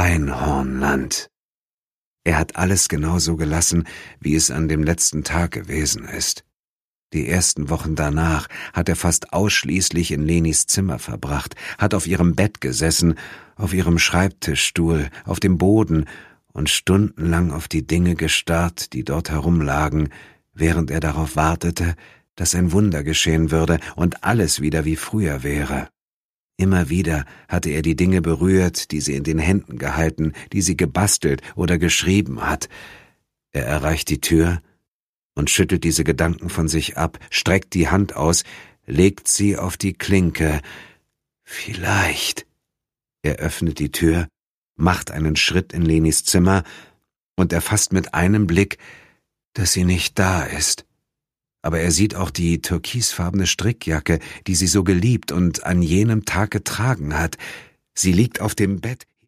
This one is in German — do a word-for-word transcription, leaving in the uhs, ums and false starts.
Einhornland. Er hat alles genau so gelassen, wie es an dem letzten Tag gewesen ist. Die ersten Wochen danach hat er fast ausschließlich in Lenis Zimmer verbracht, hat auf ihrem Bett gesessen, auf ihrem Schreibtischstuhl, auf dem Boden und stundenlang auf die Dinge gestarrt, die dort herumlagen, während er darauf wartete, dass ein Wunder geschehen würde und alles wieder wie früher wäre. Immer wieder hatte er die Dinge berührt, die sie in den Händen gehalten, die sie gebastelt oder geschrieben hat. Er erreicht die Tür und schüttelt diese Gedanken von sich ab, streckt die Hand aus, legt sie auf die Klinke. Vielleicht. Er öffnet die Tür, macht einen Schritt in Lenis Zimmer und erfasst mit einem Blick, dass sie nicht da ist. Aber er sieht auch die türkisfarbene Strickjacke, die sie so geliebt und an jenem Tag getragen hat. Sie liegt auf dem Bett,